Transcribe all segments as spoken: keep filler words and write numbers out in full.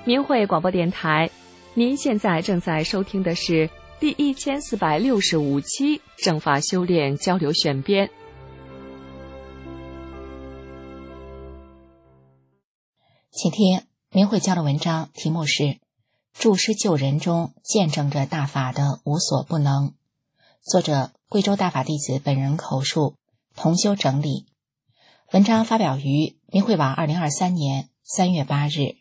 明慧广播电台，您现在正在收听的是第一千四百六十五期正法修炼交流选编。 请听明慧教的文章，题目是注师救人中见证着大法的无所不能，作者贵州大法弟子本人口述，同修整理。文章发表于明慧网二零二三年三月八日。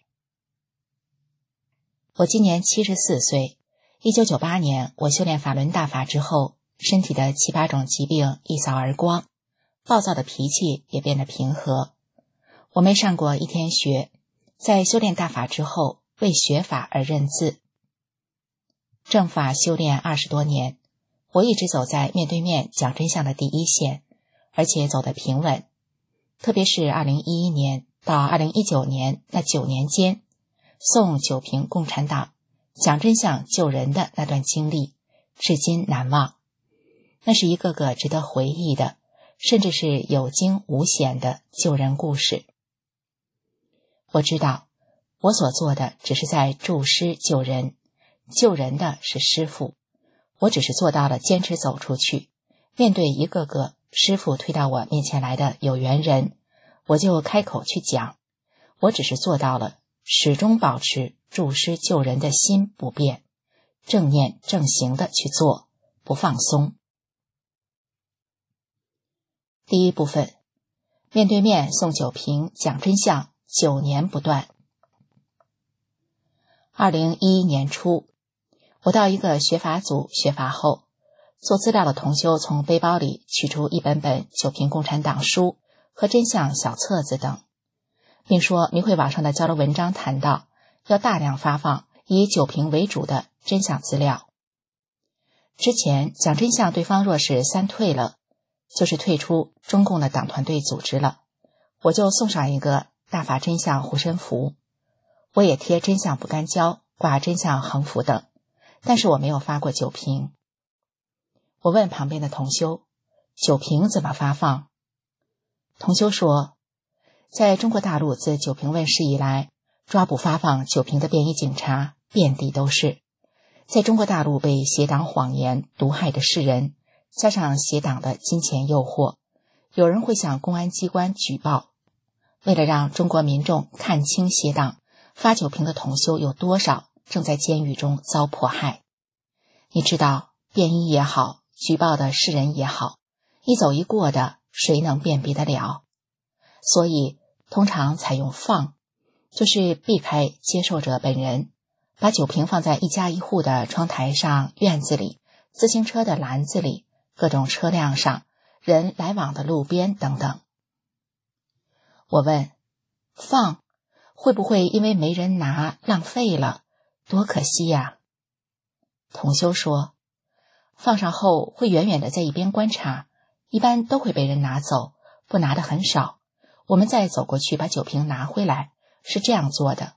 我今年七十四岁，一九九八年我修炼法轮大法之后，身体的七八种疾病一扫而光，暴躁的脾气也变得平和。我没上过一天学，在修炼大法之后，为学法而认字。正法修炼二十多年，我一直走在面对面讲真相的第一线，而且走得平稳。特别是二零一一年到二零一九年那九年间，宋九平共产党讲真相救人的那段经历，至今难忘。那是一个个值得回忆的，甚至是有惊无险的救人故事。我知道我所做的只是在助师救人，救人的是师父，我只是做到了坚持走出去，面对一个个师父推到我面前来的有缘人，我就开口去讲。我只是做到了始终保持助师救人的心不变，正念正行的去做，不放松。第一部分，面对面宋九平讲真相，九年不断。二零一一年初，我到一个学法组学法后，做资料的同修从背包里取出一本本九平共产党书和真相小册子等，并说明慧网上的交流文章谈到要大量发放以九平为主的真相资料。之前讲真相对方若是三退了，就是退出中共的党团队组织了，我就送上一个大法真相护身符，我也贴真相不干胶，挂真相横幅等，但是我没有发过九平。我问旁边的同修，九平怎么发放？同修说，在中国大陆自九平问世以来，抓捕发放九平的便衣警察遍地都是。在中国大陆被邪党谎言毒害的世人，加上邪党的金钱诱惑，有人会向公安机关举报。为了让中国民众看清邪党，发九平的同修有多少正在监狱中遭迫害。你知道，便衣也好，举报的世人也好，一走一过的，谁能辨别得了？所以通常采用放，就是避开接受者本人，把九平放在一家一户的窗台上、院子里、自行车的篮子里、各种车辆上、人来往的路边等等。我问，放会不会因为没人拿浪费了？多可惜呀！同修说，放上后会远远的在一边观察，一般都会被人拿走，不拿的很少，我们再走过去把酒瓶拿回来，是这样做的。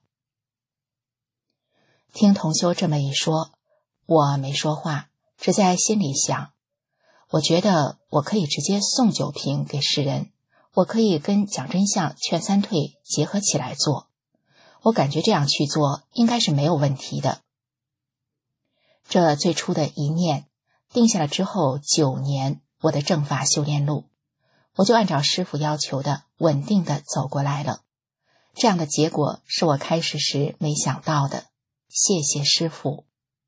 听同修这么一说，我没说话，只在心里想，我觉得我可以直接送酒瓶给世人，我可以跟讲真相劝三退结合起来做，我感觉这样去做应该是没有问题的。这最初的一念定下了之后九年我的正法修炼路，我就按照师父要求的稳定的走过来了。这样的结果是我开始时没想到的，谢谢师父。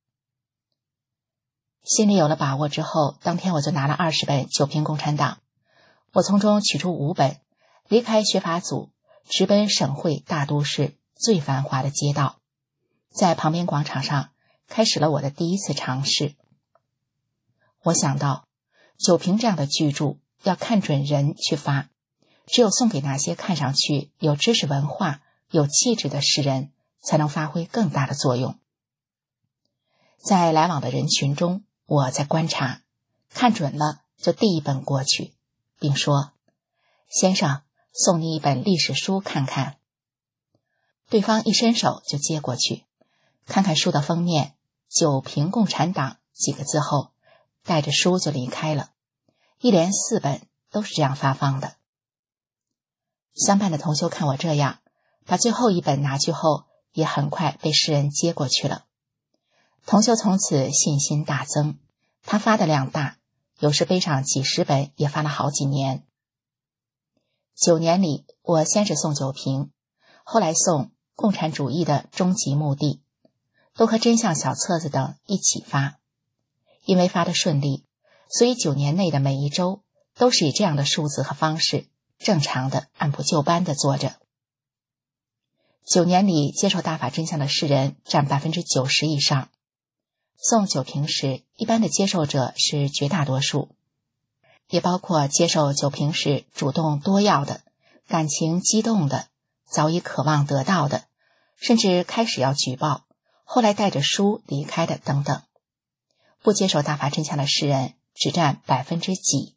心里有了把握之后，当天我就拿了二十本九平共产党，我从中取出五本，离开学法组，直奔省会大都市最繁华的街道，在旁边广场上开始了我的第一次尝试。我想到九平这样的巨著要看准人去发，只有送给那些看上去有知识文化、有气质的世人，才能发挥更大的作用。在来往的人群中，我在观察，看准了就递一本过去，并说，先生，送你一本历史书看看。对方一伸手就接过去，看看书的封面，九平共产党几个字后，带着书就离开了。一连四本都是这样发放的。相伴的同修看我这样，把最后一本拿去后， 也很快被世人接过去了。同修从此信心大增，他发的量大，有时背上几十本，也发了好几年。九年里，我先是送九评，后来送《共产主义的终极目的》，都和真相小册子等一起发。因为发得顺利，所以九年内的每一周都是以这样的数字和方式正常的按部就班的做着。九年里接受大法真相的世人占百分之九十以上，送九评时一般的接受者是绝大多数，也包括接受九评时主动多要的、感情激动的、早已渴望得到的，甚至开始要举报，后来带着书离开的等等。不接受大法真相的世人只占百分之几。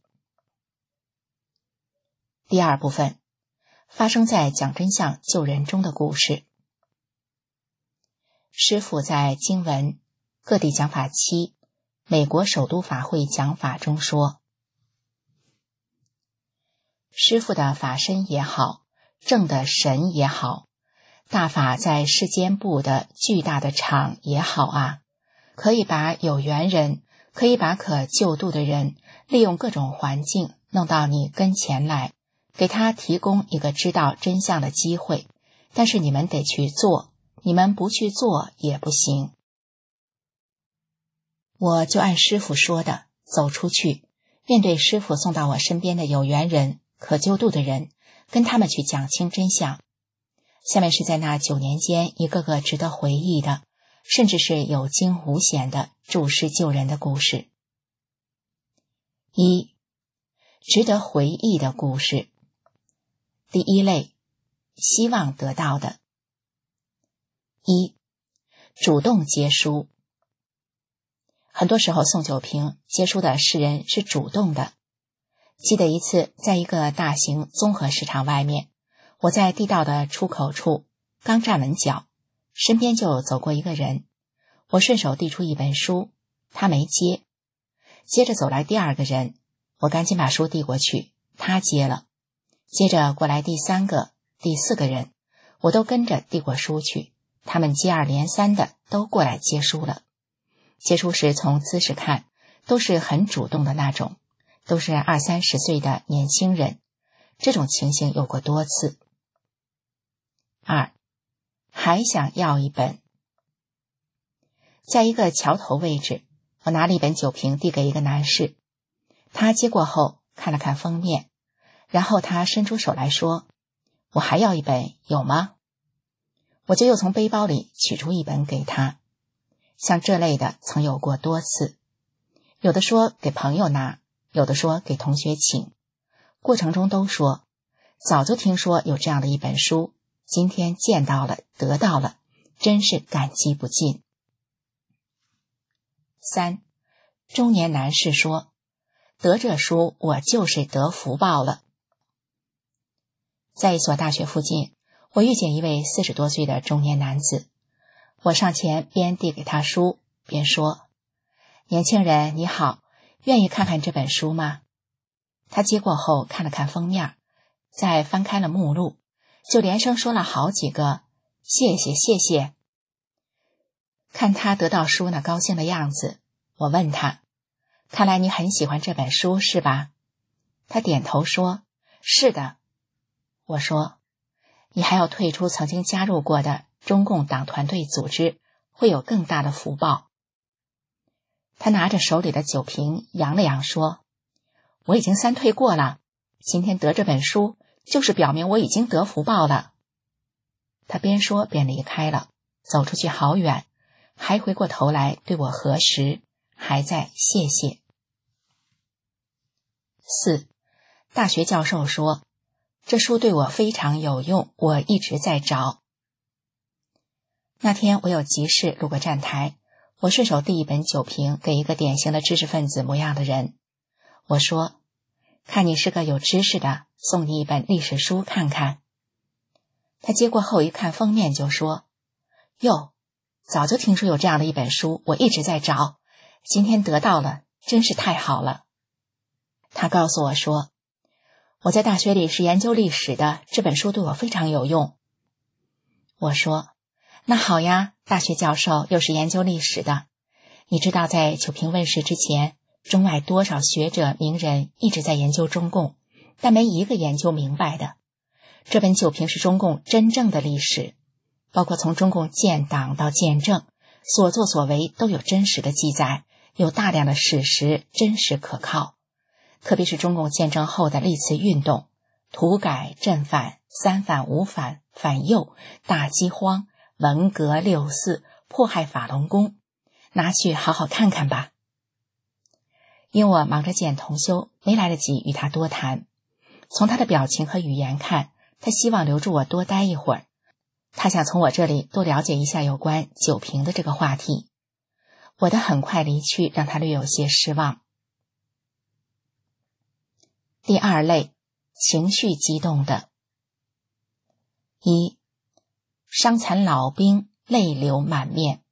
第二部分，发生在讲真相救人中的故事。师父在经文各地讲法期美国首都法会讲法中说，师父的法身也好，正的神也好，大法在世间部的巨大的场也好啊，可以把有缘人，可以把可救度的人，利用各种环境弄到你跟前来，给他提供一个知道真相的机会，但是你们得去做，你们不去做也不行。我就按师父说的走出去，面对师父送到我身边的有缘人、可救度的人，跟他们去讲清真相。下面是在那九年间一个个值得回忆的，甚至是有惊无险的助师救人的故事。一、值得回忆的故事。第一类，希望得到的。一、主动接书。很多时候送九评接书的世人是主动的。记得一次在一个大型综合市场外面，我在地道的出口处刚站稳脚，身边就走过一个人，我顺手递出一本书，他没接。接着走来第二个人，我赶紧把书递过去，他接了。接着过来第三个、第四个人，我都跟着递过书去，他们接二连三的都过来接书了。接书时从姿势看，都是很主动的那种，都是二三十岁的年轻人，这种情形有过多次。二、还想要一本。在一个桥头位置，我拿了一本酒瓶递给一个男士，他接过后看了看封面，然后他伸出手来说，我还要一本，有吗？我就又从背包里取出一本给他。像这类的曾有过多次，有的说给朋友拿，有的说给同学请，过程中都说早就听说有这样的一本书，今天见到了，得到了，真是感激不尽。三、中年男士说，得这书我就是得福报了。在一所大学附近，我遇见一位四十多岁的中年男子，我上前边递给他书边说，年轻人你好，愿意看看这本书吗？他接过后看了看封面，再翻开了目录，就连声说了好几个谢谢谢谢。看他得到书那高兴的样子，我问他，看来你很喜欢这本书是吧？他点头说，是的。我说，你还要退出曾经加入过的中共党团队组织，会有更大的福报。他拿着手里的酒瓶扬了扬说，我已经三退过了，今天得这本书就是表明我已经得福报了。他边说边离开了，走出去好远，还回过头来对我核实，还在谢谢。四、大学教授说，这书对我非常有用，我一直在找。那天我有急事路过站台，我顺手递一本酒瓶给一个典型的知识分子模样的人，我说，看你是个有知识的，送你一本历史书看看。他接过后一看封面就说，哟，早就听说有这样的一本书，我一直在找，今天得到了，真是太好了。他告诉我说，我在大学里是研究历史的，这本书对我非常有用。我说， 那好呀，大学教授又是研究历史的，你知道在九评问世之前，中外多少学者名人一直在研究中共，但没一个研究明白的。这本九评是中共真正的历史，包括从中共建党到建政，所作所为都有真实的记载，有大量的史实，真实可靠。特别是中共建政后的历次运动，土改、镇反、三反、五反、反右、大饥荒、文革、六四、迫害法轮功，拿去好好看看吧。因我忙着见同修，没来得及与他多谈。从他的表情和语言看，他希望留住我多待一会儿，他想从我这里多了解一下有关九评的这个话题。我的很快离去让他略有些失望。第二类，情绪激动的。一，伤残老兵泪流满面。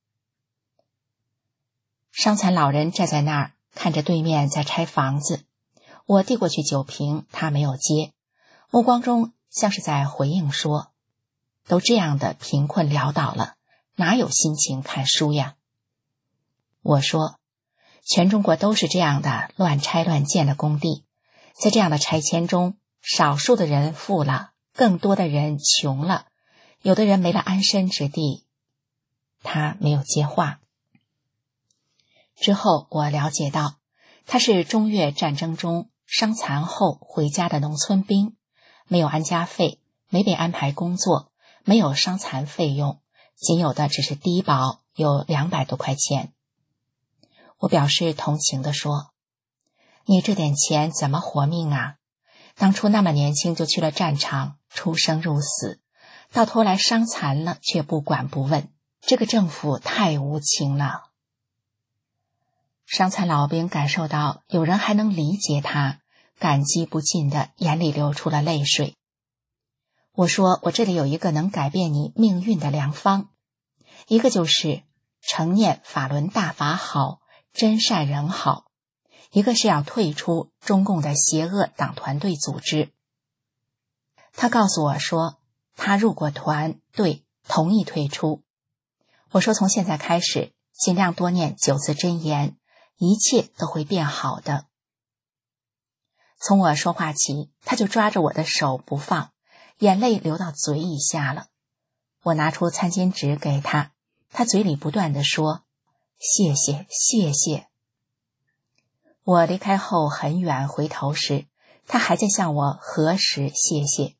伤残老人站在那儿，看着对面在拆房子。我递过去酒瓶，他没有接，目光中像是在回应说，都这样的贫困潦倒了，哪有心情看书呀？我说，全中国都是这样的乱拆乱建的工地，在这样的拆迁中，少数的人富了，更多的人穷了，有的人没了安身之地。他没有接话。之后我了解到，他是中越战争中伤残后回家的农村兵，没有安家费，没被安排工作，没有伤残费用，仅有的只是低保，有两百多块钱。我表示同情地说，你这点钱怎么活命啊？当初那么年轻就去了战场，出生入死，到头来伤残了却不管不问，这个政府太无情了。伤残老兵感受到有人还能理解他，感激不尽的眼里流出了泪水。我说，我这里有一个能改变你命运的良方，一个就是承念法轮大法好，真善人好，一个是要退出中共的邪恶党团队组织。他告诉我说，他入过团队，同意退出。我说，从现在开始，尽量多念九字真言，一切都会变好的。从我说话起，他就抓着我的手不放，眼泪流到嘴以下了。我拿出餐巾纸给他，他嘴里不断地说，谢谢谢谢。我离开后很远，回头时他还在向我核实谢谢。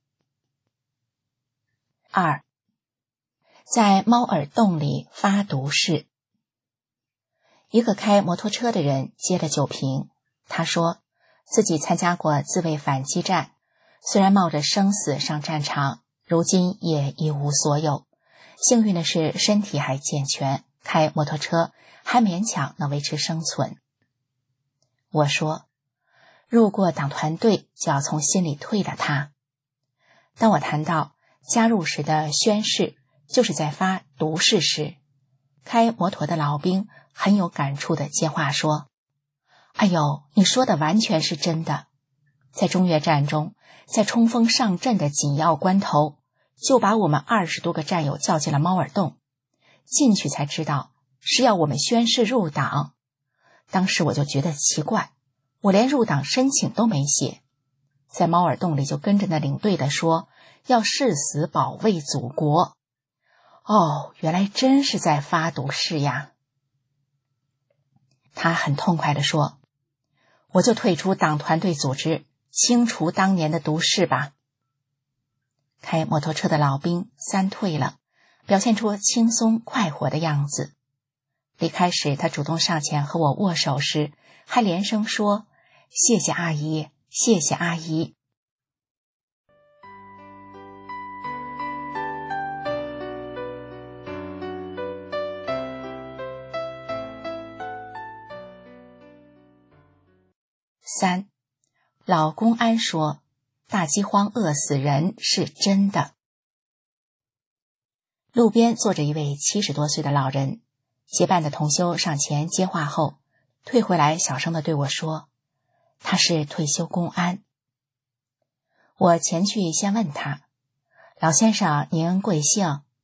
二，在猫耳洞里发毒誓。一个开摩托车的人接了酒瓶，他说自己参加过自卫反击战，虽然冒着生死上战场，如今也一无所有，幸运的是身体还健全，开摩托车还勉强能维持生存。我说，入过党团队就要从心里退了他。当我谈到加入时的宣誓，就是在发毒誓时，开摩托的老兵很有感触地接话说，哎呦，你说的完全是真的。在中越战中，在冲锋上阵的紧要关头，就把我们二十多个战友叫进了猫耳洞，进去才知道是要我们宣誓入党。当时我就觉得奇怪，我连入党申请都没写，在猫耳洞里就跟着那领队的说要誓死保卫祖国。哦，原来真是在发毒誓呀。他很痛快地说，我就退出党团队组织，清除当年的毒誓吧。开摩托车的老兵三退了，表现出轻松快活的样子。离开时他主动上前和我握手时，还连声说，谢谢阿姨，谢谢阿姨。三，老公安说，大饥荒饿死人是真的。路边坐着一位七十多岁的老人，结伴的同修上前接话后，退回来小声地对我说，他是退休公安。我前去先问他，老先生您贵姓？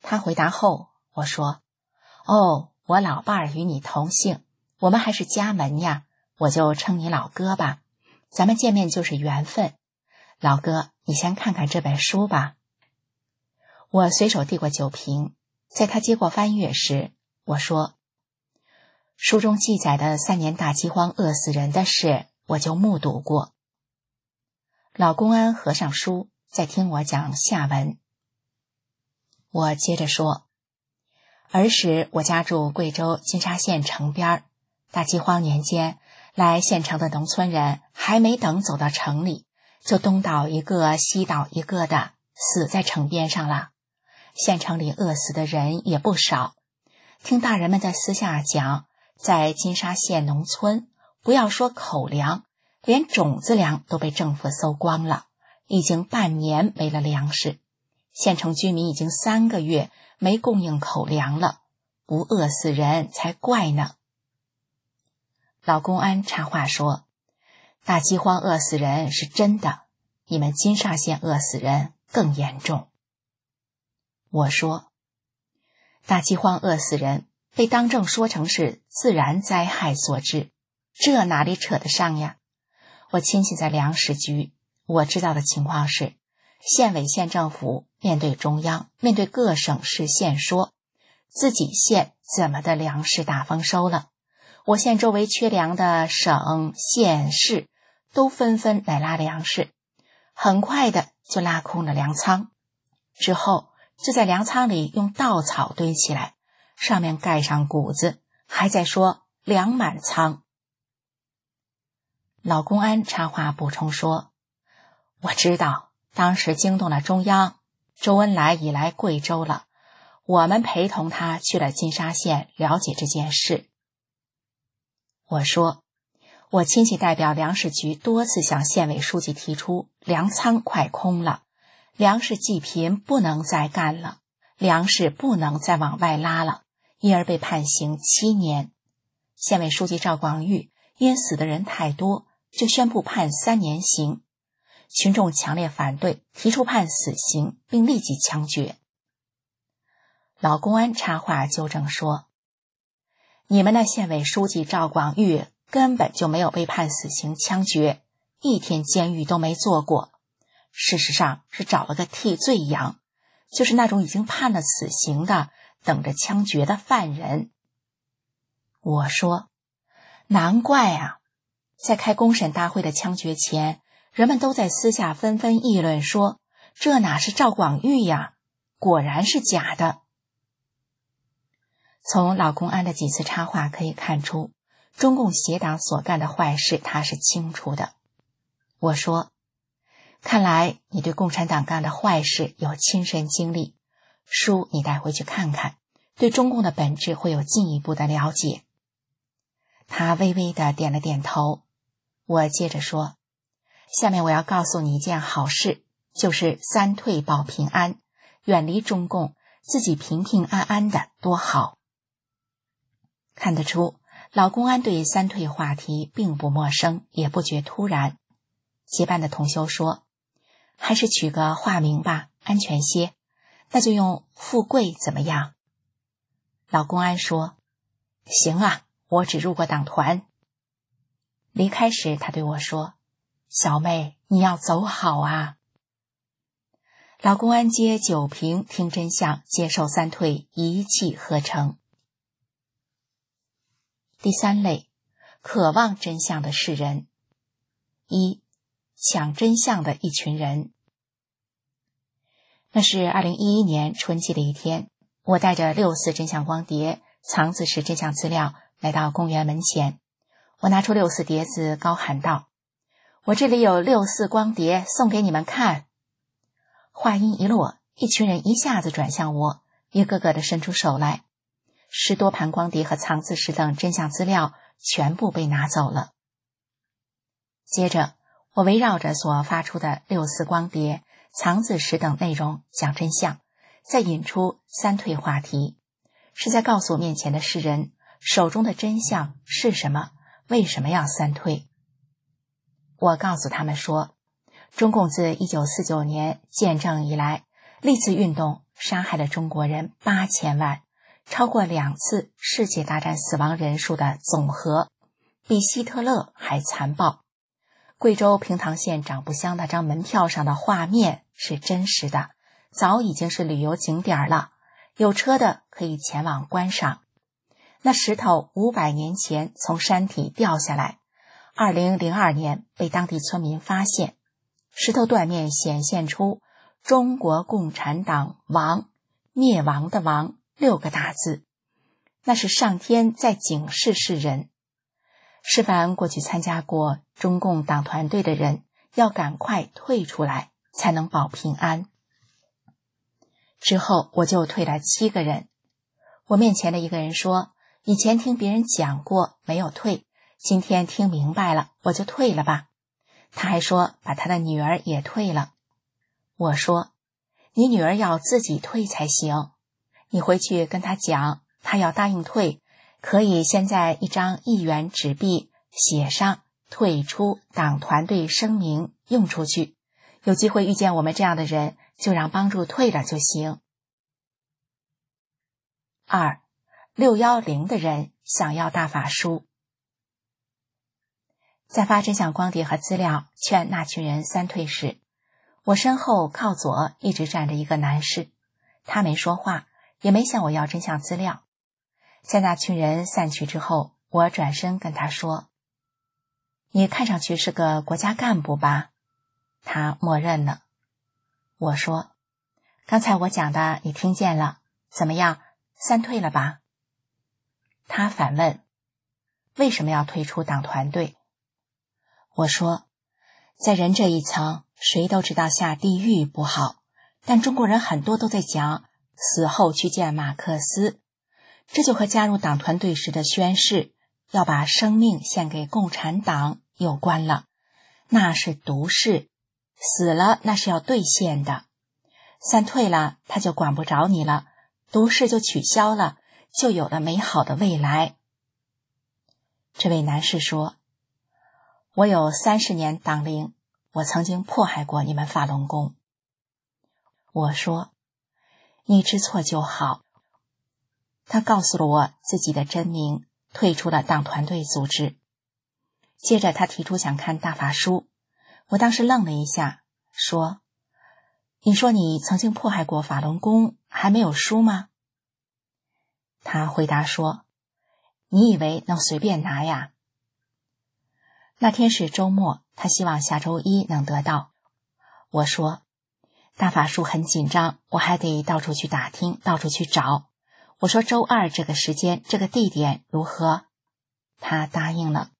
他回答后，我说：哦，我老伴儿与你同姓，我们还是家门呀，我就称你老哥吧，咱们见面就是缘分。老哥，你先看看这本书吧。我随手递过酒瓶，在他接过翻阅时，我说：书中记载的三年大饥荒饿死人的事，我就目睹过。老公安合上书，在听我讲下文。我接着说：儿时我家住贵州金沙县城边，大饥荒年间，来县城的农村人还没等走到城里，就东倒一个西倒一个的死在城边上了。县城里饿死的人也不少。听大人们在私下讲，在金沙县农村，不要说口粮，连种子粮都被政府搜光了，已经半年没了粮食。县城居民已经三个月没供应口粮了，不饿死人才怪呢。老公安插话说：大饥荒饿死人是真的，你们金沙县饿死人更严重。我说：大饥荒饿死人被当政说成是自然灾害所致，这哪里扯得上呀？我亲戚在粮食局，我知道的情况是，县委县政府面对中央，面对各省市县说，自己县怎么的粮食大丰收了，我县周围缺粮的省县市都纷纷来拉粮食，很快的就拉空了粮仓，之后就在粮仓里用稻草堆起来，上面盖上谷子，还在说粮满仓。老公安插话补充说：我知道当时惊动了中央，周恩来已来贵州了，我们陪同他去了金沙县了解这件事。我说：我亲戚代表粮食局多次向县委书记提出，粮仓快空了，粮食济贫不能再干了，粮食不能再往外拉了，因而被判刑七年。县委书记赵广玉因死的人太多，就宣布判三年刑。群众强烈反对，提出判死刑，并立即枪决。老公安插话纠正说：你们的县委书记赵广玉根本就没有被判死刑枪决，一天监狱都没坐过，事实上是找了个替罪羊，就是那种已经判了死刑的等着枪决的犯人。我说：难怪啊，在开公审大会的枪决前，人们都在私下纷纷议论说，这哪是赵广玉呀，果然是假的。从老公安的几次插话可以看出，中共协党所干的坏事他是清楚的。我说：看来你对共产党干的坏事有亲身经历，书你带回去看看，对中共的本质会有进一步的了解。他微微地点了点头。我接着说：下面我要告诉你一件好事，就是三退保平安，远离中共，自己平平安安的多好。看得出老公安对三退话题并不陌生，也不觉突然。结伴的同修说：还是取个化名吧，安全些，那就用富贵怎么样？老公安说：行啊，我只入过党团。离开时他对我说：小妹，你要走好啊。老公安接酒瓶，听真相，接受三退，一气呵成。第三类，渴望真相的世人。一、抢真相的一群人。那是二零一一年春季的一天，我带着六四真相光碟、藏字式真相资料来到公园门前。我拿出六四碟子，高喊道：我这里有六四光碟，送给你们看。话音一落，一群人一下子转向我，一个个的伸出手来。十多盘光碟和藏字式等真相资料全部被拿走了。接着，我围绕着所发出的六四光碟、藏字式等内容讲真相，再引出三退话题，是在告诉面前的世人，手中的真相是什么，为什么要三退。我告诉他们说，中共自一九四九年建政以来， 历次运动杀害了中国人八千万，超过两次世界大战死亡人数的总和，比希特勒还残暴。贵州平塘县长不乡那张门票上的画面是真实的，早已经是旅游景点了，有车的可以前往观赏。那石头五百年前从山体掉下来，二零零二年被当地村民发现，石头断面显现出中国共产党亡，灭亡的亡六个大字，那是上天在警示世人，示范过去参加过中共党团队的人要赶快退出来，才能保平安。之后我就退了七个人。我面前的一个人说，以前听别人讲过没有退，今天听明白了，我就退了吧。他还说把他的女儿也退了。我说，你女儿要自己退才行，你回去跟她讲，她要答应退，可以先在一张一元纸币写上退出党团队声明，用出去，有机会遇见我们这样的人，就让帮助退了就行。二，六一零的人想要大法书。在发真相光碟和资料劝那群人三退时，我身后靠左一直站着一个男士，他没说话，也没向我要真相资料。在那群人散去之后，我转身跟他说，你看上去是个国家干部吧？他默认了。我说，刚才我讲的你听见了，怎么样，三退了吧？他反问，为什么要退出党团队？我说，在人这一层，谁都知道下地狱不好，但中国人很多都在讲死后去见马克思，这就和加入党团队时的宣誓要把生命献给共产党有关了。那是毒誓，死了那是要兑现的。三退了，他就管不着你了，毒誓就取消了，就有了美好的未来。这位男士说，我有三十年党龄，我曾经迫害过你们法轮功。我说，你知错就好。他告诉了我自己的真名，退出了党团队组织。接着他提出想看大法书，我当时愣了一下，说，你说你曾经迫害过法轮功，还没有书吗？他回答说，你以为能随便拿呀？那天是周末，他希望下周一能得到。我说，大法书很紧张，我还得到处去打听，到处去找。我说周二这个时间，这个地点如何？他答应了。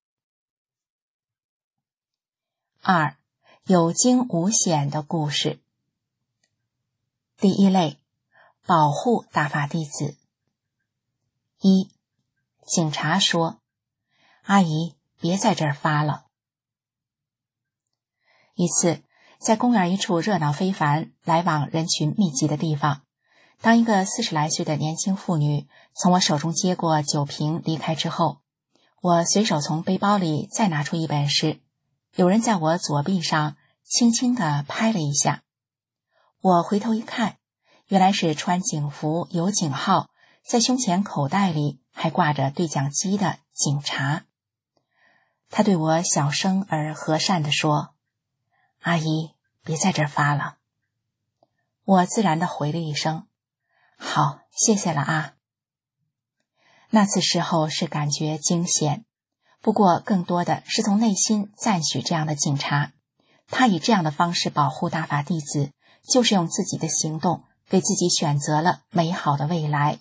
二，有惊无险的故事。第一类，保护大法弟子。一，警察说，阿姨，别在这儿发了。一次，在公园一处热闹非凡、来往人群密集的地方，当一个四十来岁的年轻妇女从我手中接过酒瓶离开之后，我随手从背包里再拿出一本时，有人在我左臂上轻轻地拍了一下。我回头一看，原来是穿警服、有警号，在胸前口袋里还挂着对讲机的警察。他对我小声而和善地说，阿姨，别在这儿发了。我自然地回了一声，好，谢谢了啊。那次事后是感觉惊险，不过更多的是从内心赞许这样的警察，他以这样的方式保护大法弟子，就是用自己的行动给自己选择了美好的未来。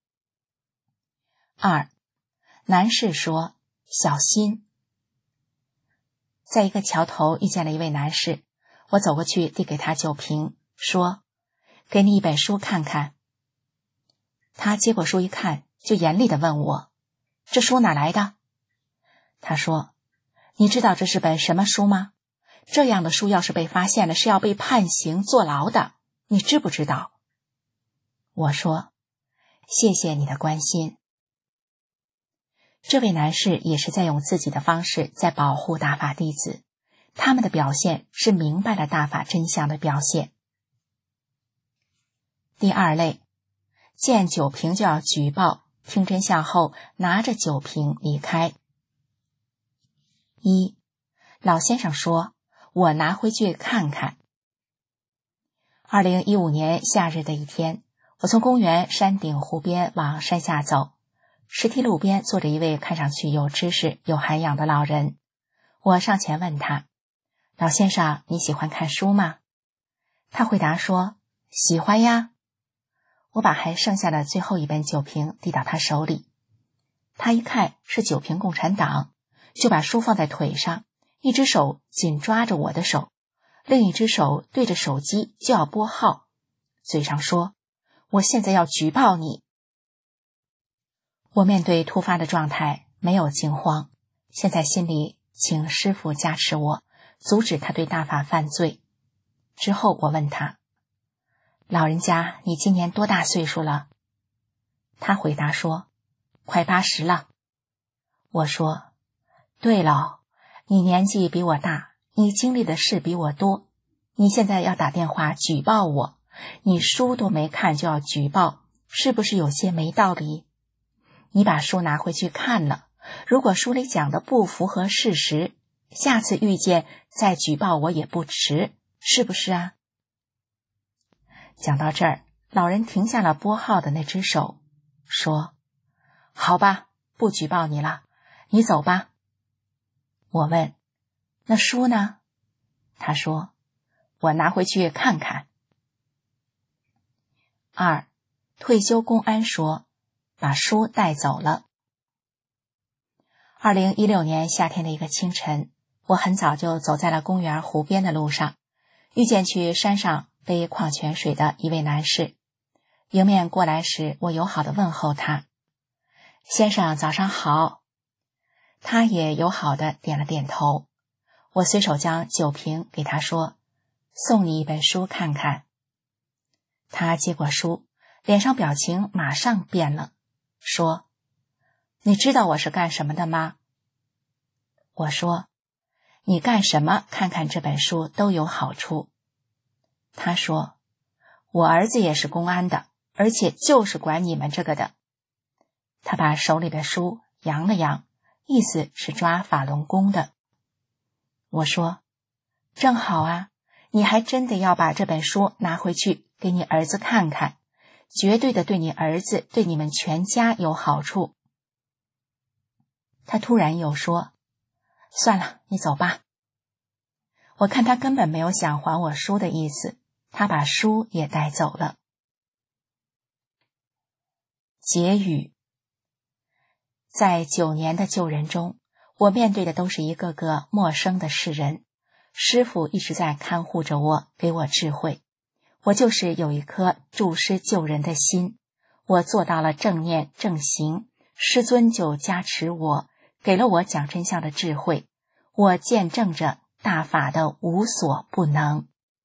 二，男士说，小心。在一个桥头遇见了一位男士，我走过去递给他酒瓶，说，给你一本书看看。他接过书一看，就严厉地问我，这书哪来的？他说，你知道这是本什么书吗？这样的书要是被发现了，是要被判刑坐牢的，你知不知道？我说，谢谢你的关心。这位男士也是在用自己的方式在保护大法弟子，他们的表现是明白了大法真相的表现。 第二类，见酒瓶就要举报，听真相后拿着酒瓶离开。一，老先生说，我拿回去看看。二零一五年夏日的一天，我从公园山顶湖边往山下走，石梯路边坐着一位看上去有知识有涵养的老人。我上前问他，老先生，你喜欢看书吗？他回答说，喜欢呀。我把还剩下的最后一本酒瓶递到他手里，他一看是酒瓶共产党，就把书放在腿上，一只手紧抓着我的手，另一只手对着手机就要拨号，嘴上说，我现在要举报你。我面对突发的状态没有惊慌，现在心里请师父加持我，阻止他对大法犯罪。之后我问他，老人家，你今年多大岁数了？他回答说，快八十了。我说，对了，你年纪比我大，你经历的事比我多，你现在要打电话举报我，你书都没看就要举报，是不是有些没道理？你把书拿回去看了，如果书里讲的不符合事实，下次遇见再举报我也不迟，是不是啊？讲到这儿，老人停下了拨号的那只手，说，好吧，不举报你了，你走吧。我问，那书呢？他说，我拿回去看看。二，退休公安说，把书带走了。二零一六年夏天的一个清晨，我很早就走在了公园湖边的路上，遇见去山上背矿泉水的一位男士。迎面过来时，我友好地问候他，先生早上好。他也友好地点了点头。我随手将酒瓶给他说，送你一本书看看。他接过书，脸上表情马上变了，说，你知道我是干什么的吗？我说，你干什么看看这本书都有好处。他说，我儿子也是公安的，而且就是管你们这个的。他把手里的书扬了扬，意思是抓法轮功的。我说，正好啊，你还真的要把这本书拿回去给你儿子看看，绝对的对你儿子对你们全家有好处。他突然又说，算了，你走吧。我看他根本没有想还我书的意思，他把书也带走了。结语。在九年的救人中，我面对的都是一个个陌生的世人，师父一直在看护着我，给我智慧。我就是有一颗助师救人的心，我做到了正念正行，师尊就加持我，给了我讲真相的智慧，我见证着大法的无所不能。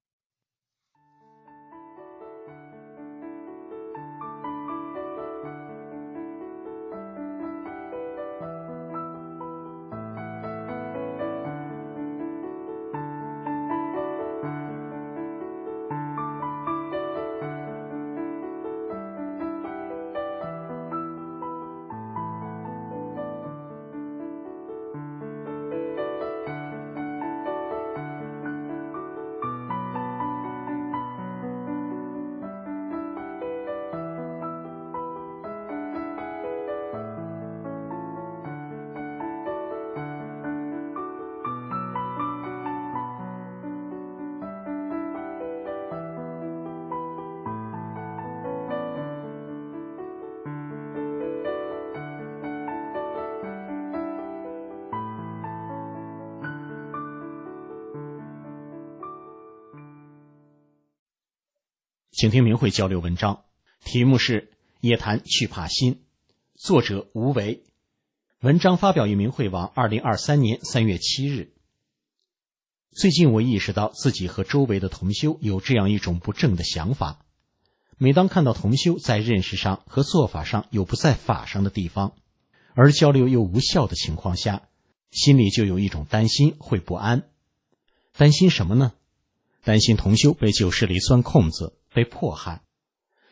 请听明慧交流文章，题目是夜谈去怕心，作者吴为。文章发表于明慧网二零二三年三月七日。最近我意识到自己和周围的同修有这样一种不正的想法，每当看到同修在认识上和做法上有不在法上的地方，而交流又无效的情况下，心里就有一种担心，会不安。担心什么呢？担心同修被旧势力钻空子，被迫害，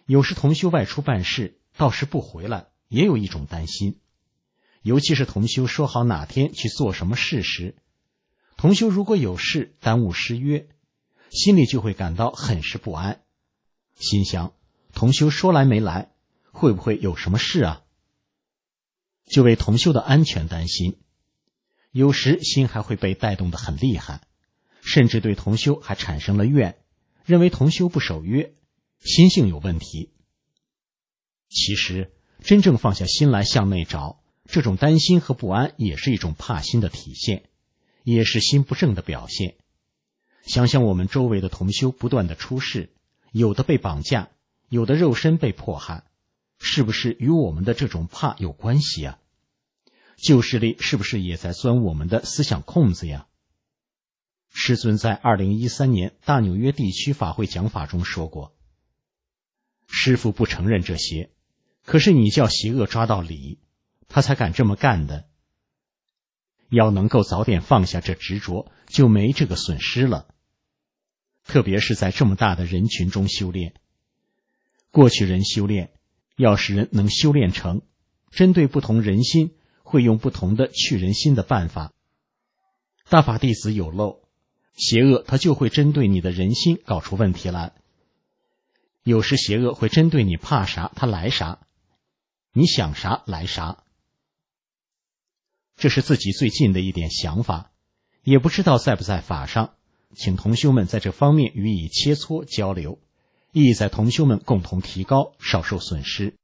有时同修外出办事，到时不回来，也有一种担心。尤其是同修说好哪天去做什么事时，同修如果有事耽误失约，心里就会感到很是不安，心想同修说来没来，会不会有什么事啊？就为同修的安全担心，有时心还会被带动得很厉害，甚至对同修还产生了怨，认为同修不守约，心性有问题。其实真正放下心来向内找，这种担心和不安也是一种怕心的体现，也是心不正的表现。想想我们周围的同修不断的出事，有的被绑架，有的肉身被迫害，是不是与我们的这种怕有关系啊？旧势力是不是也在钻我们的思想空子呀？师尊在二零一三年大纽约地区法会讲法中说过，师父不承认这些，可是你叫邪恶抓到理，他才敢这么干的。要能够早点放下这执着，就没这个损失了。特别是在这么大的人群中修炼，过去人修炼，要使人能修炼成，针对不同人心，会用不同的去人心的办法。大法弟子有漏，邪恶他就会针对你的人心搞出问题来。有时邪恶会针对你怕啥，他来啥，你想啥来啥。这是自己最近的一点想法，也不知道在不在法上，请同修们在这方面予以切磋交流，意在同修们共同提高，少受损失。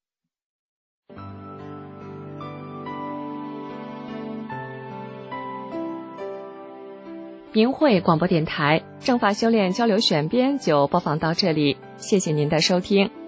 明慧广播电台正法修炼交流选编就播放到这里，谢谢您的收听。